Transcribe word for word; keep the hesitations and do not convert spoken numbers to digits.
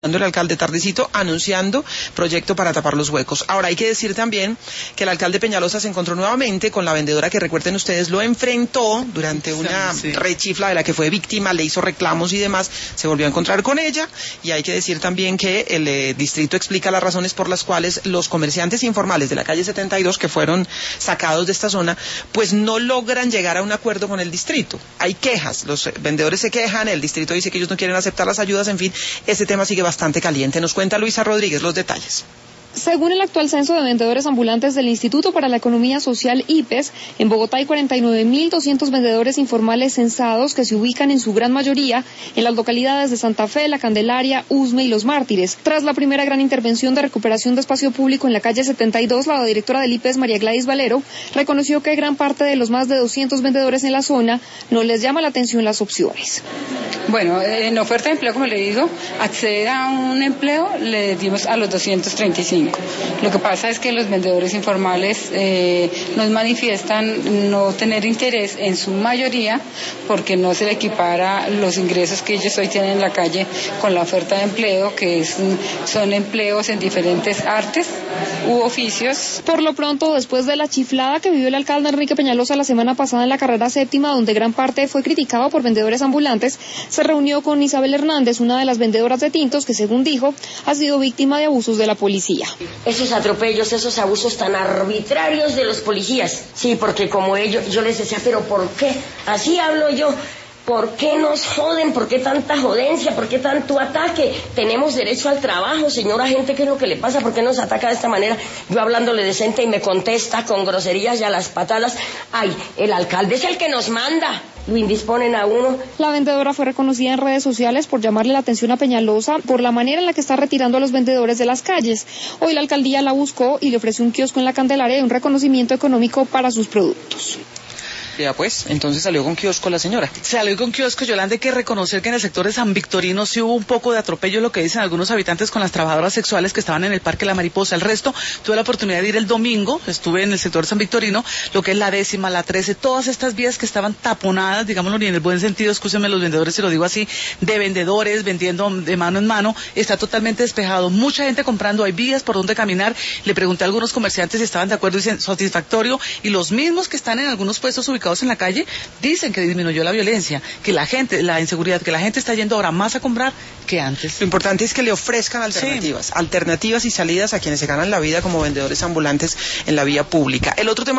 el alcalde tardecito anunciando proyecto para tapar los huecos. Ahora hay que decir también que el alcalde Peñalosa se encontró nuevamente con la vendedora que, recuerden ustedes, lo enfrentó durante una sí, sí. rechifla de la que fue víctima, le hizo reclamos y demás, se volvió a encontrar con ella, y hay que decir también que el eh, distrito explica las razones por las cuales los comerciantes informales de la calle setenta y dos que fueron sacados de esta zona, pues no logran llegar a un acuerdo con el distrito. Hay quejas, los vendedores se quejan, el distrito dice que ellos no quieren aceptar las ayudas, en fin, este tema sigue bastante bastante caliente. Nos cuenta Luisa Rodríguez los detalles. Según el actual censo de vendedores ambulantes del Instituto para la Economía Social I P E S, en Bogotá hay cuarenta y nueve mil doscientos vendedores informales censados que se ubican en su gran mayoría en las localidades de Santa Fe, La Candelaria, Usme y Los Mártires. Tras la primera gran intervención de recuperación de espacio público en la calle setenta y dos, la directora del I P E S, María Gladys Valero, reconoció que gran parte de los más de doscientos vendedores en la zona no les llama la atención las opciones. Bueno, en oferta de empleo, como le digo, acceder a un empleo le dimos a los doscientos treinta y cinco. Lo que pasa es que los vendedores informales eh, nos manifiestan no tener interés en su mayoría porque no se le equipara los ingresos que ellos hoy tienen en la calle con la oferta de empleo, que es, son empleos en diferentes artes u oficios. Por lo pronto, después de la chiflada que vivió el alcalde Enrique Peñalosa la semana pasada en la carrera séptima, donde gran parte fue criticado por vendedores ambulantes, se reunió con Isabel Hernández, una de las vendedoras de tintos que, según dijo, ha sido víctima de abusos de la policía. Esos atropellos, esos abusos tan arbitrarios de los policías. Sí, porque como ellos, yo les decía, pero ¿por qué? Así hablo yo. ¿Por qué nos joden? ¿Por qué tanta jodencia? ¿Por qué tanto ataque? Tenemos derecho al trabajo, señora gente, ¿qué es lo que le pasa? ¿Por qué nos ataca de esta manera? Yo hablándole decente y me contesta con groserías y a las patadas. Ay, el alcalde es el que nos manda. Lo indisponen a uno. La vendedora fue reconocida en redes sociales por llamarle la atención a Peñalosa por la manera en la que está retirando a los vendedores de las calles. Hoy la alcaldía la buscó y le ofreció un kiosco en la Candelaria y un reconocimiento económico para sus productos. Ya pues, entonces salió con kiosco la señora. Salió con kiosco, Yolanda. Hay que reconocer que en el sector de San Victorino sí hubo un poco de atropello, lo que dicen algunos habitantes, con las trabajadoras sexuales que estaban en el Parque La Mariposa. El resto, tuve la oportunidad de ir el domingo, estuve en el sector de San Victorino, lo que es la décima, la trece, todas estas vías que estaban taponadas, digámoslo, ni en el buen sentido, escúsenme los vendedores, se lo digo así, de vendedores, vendiendo de mano en mano, está totalmente despejado. Mucha gente comprando, hay vías por donde caminar. Le pregunté a algunos comerciantes si estaban de acuerdo, dicen satisfactorio, y los mismos que están en algunos puestos ubicados en la calle dicen que disminuyó la violencia, que la gente, la inseguridad, que la gente está yendo ahora más a comprar que antes. Lo importante es que le ofrezcan alternativas, sí. alternativas y salidas a quienes se ganan la vida como vendedores ambulantes en la vía pública. El otro tema